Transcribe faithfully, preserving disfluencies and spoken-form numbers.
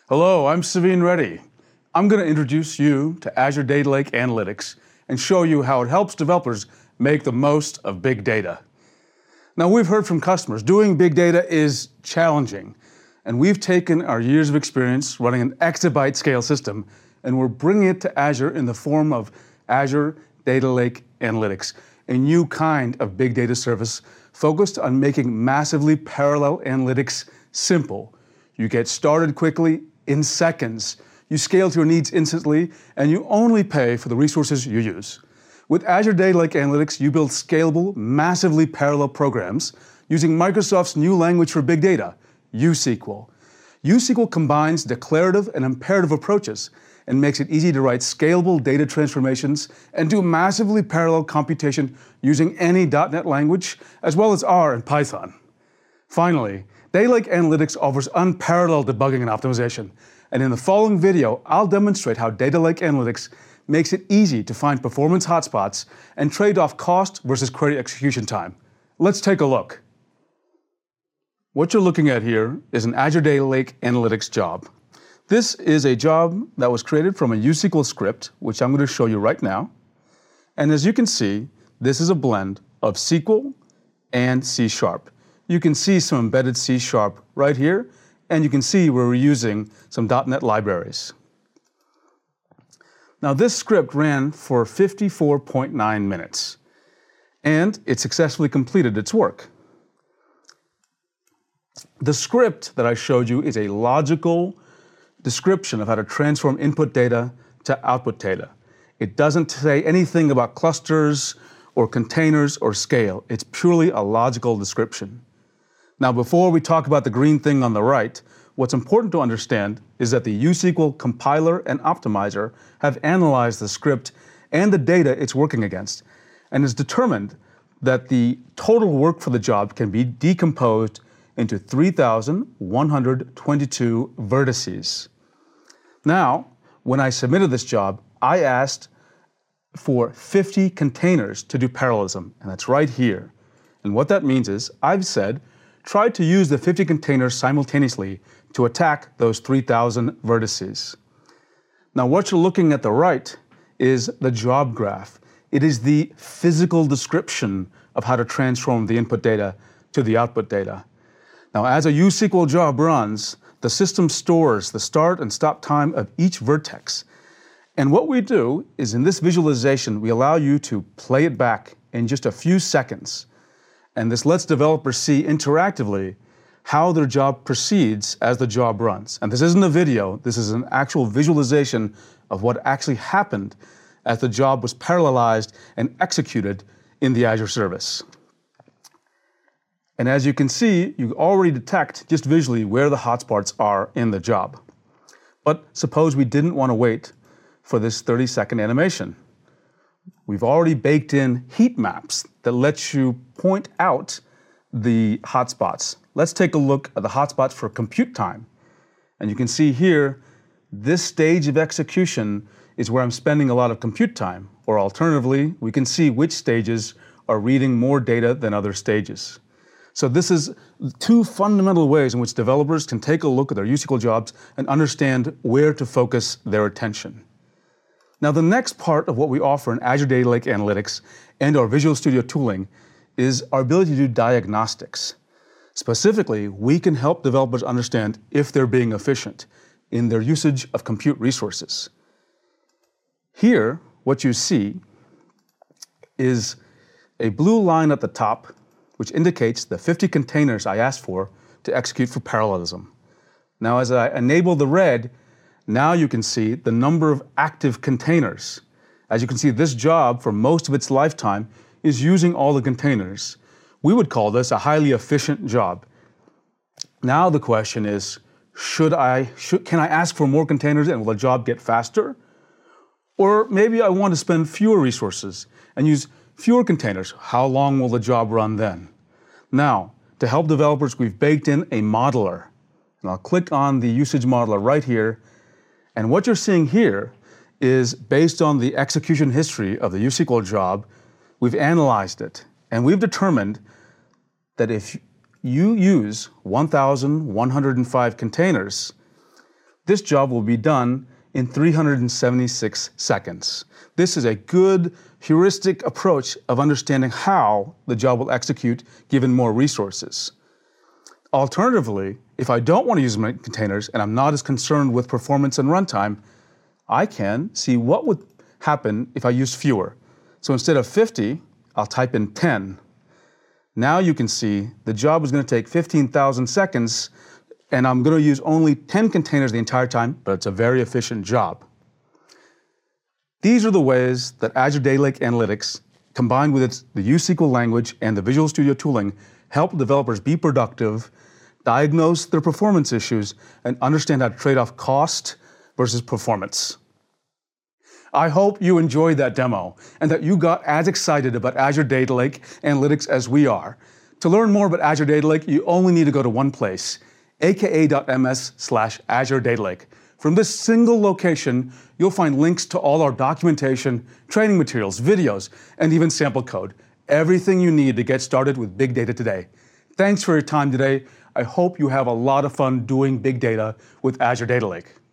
Hello, I'm Saveen Reddy. I'm going to introduce you to Azure Data Lake Analytics and show you how it helps developers make the most of big data. Now, we've heard from customers doing big data is challenging, and we've taken our years of experience running an exabyte scale system, and we're bringing it to Azure in the form of Azure Data Lake Analytics, a new kind of big data service focused on making massively parallel analytics simple. You get started quickly, in seconds. You scale to your needs instantly, and you only pay for the resources you use. With Azure Data Lake Analytics, you build scalable, massively parallel programs using Microsoft's new language for big data, U S Q L. U S Q L combines declarative and imperative approaches and makes it easy to write scalable data transformations and do massively parallel computation using any dot net language, as well as R and Python. Finally, Data Lake Analytics offers unparalleled debugging and optimization. And in the following video, I'll demonstrate how Data Lake Analytics makes it easy to find performance hotspots and trade off cost versus query execution time. Let's take a look. What you're looking at here is an Azure Data Lake Analytics job. This is a job that was created from a U S Q L script, which I'm going to show you right now. And as you can see, this is a blend of S Q L and C sharp. You can see some embedded C sharp right here, and you can see where we're using some dot net libraries. Now, this script ran for fifty-four point nine minutes, and it successfully completed its work. The script that I showed you is a logical description of how to transform input data to output data. It doesn't say anything about clusters or containers or scale. It's purely a logical description. Now, before we talk about the green thing on the right, what's important to understand is that the U S Q L compiler and optimizer have analyzed the script and the data it's working against, and has determined that the total work for the job can be decomposed into three thousand one hundred twenty-two vertices. Now, when I submitted this job, I asked for fifty containers to do parallelism, and that's right here. And what that means is I've said, try to use the fifty containers simultaneously to attack those three thousand vertices. Now, what you're looking at the right is the job graph. It is the physical description of how to transform the input data to the output data. Now, as a U S Q L job runs, the system stores the start and stop time of each vertex. And what we do is in this visualization, we allow you to play it back in just a few seconds. And this lets developers see interactively how their job proceeds as the job runs. And this isn't a video, this is an actual visualization of what actually happened as the job was parallelized and executed in the Azure service. And as you can see, you already detect just visually where the hotspots are in the job. But suppose we didn't want to wait for this thirty second animation. We've already baked in heat maps that let you point out the hotspots. Let's take a look at the hotspots for compute time. And you can see here, this stage of execution is where I'm spending a lot of compute time. Or alternatively, we can see which stages are reading more data than other stages. So this is two fundamental ways in which developers can take a look at their U S Q L jobs and understand where to focus their attention. Now, the next part of what we offer in Azure Data Lake Analytics and our Visual Studio tooling is our ability to do diagnostics. Specifically, we can help developers understand if they're being efficient in their usage of compute resources. Here, what you see is a blue line at the top, which indicates the fifty containers I asked for to execute for parallelism. Now, as I enable the red, now you can see the number of active containers. As you can see, this job, for most of its lifetime, is using all the containers. We would call this a highly efficient job. Now the question is, should I, should, can I ask for more containers and will the job get faster? Or maybe I want to spend fewer resources and use fewer containers. How long will the job run then? Now, to help developers, we've baked in a modeler. And I'll click on the usage modeler right here. And what you're seeing here is based on the execution history of the U S Q L job, we've analyzed it. And we've determined that if you use one thousand one hundred five containers, this job will be done in three hundred seventy-six seconds. This is a good heuristic approach of understanding how the job will execute given more resources. Alternatively, if I don't want to use many containers and I'm not as concerned with performance and runtime, I can see what would happen if I used fewer. So instead of fifty, I'll type in ten. Now you can see the job is going to take fifteen thousand seconds, and I'm going to use only ten containers the entire time, but it's a very efficient job. These are the ways that Azure Data Lake Analytics, combined with its, the U S Q L language and the Visual Studio tooling, help developers be productive, diagnose their performance issues, and understand how to trade off cost versus performance. I hope you enjoyed that demo and that you got as excited about Azure Data Lake Analytics as we are. To learn more about Azure Data Lake, you only need to go to one place, aka.ms slash Azure Data Lake. From this single location, you'll find links to all our documentation, training materials, videos, and even sample code. Everything you need to get started with big data today. Thanks for your time today. I hope you have a lot of fun doing big data with Azure Data Lake.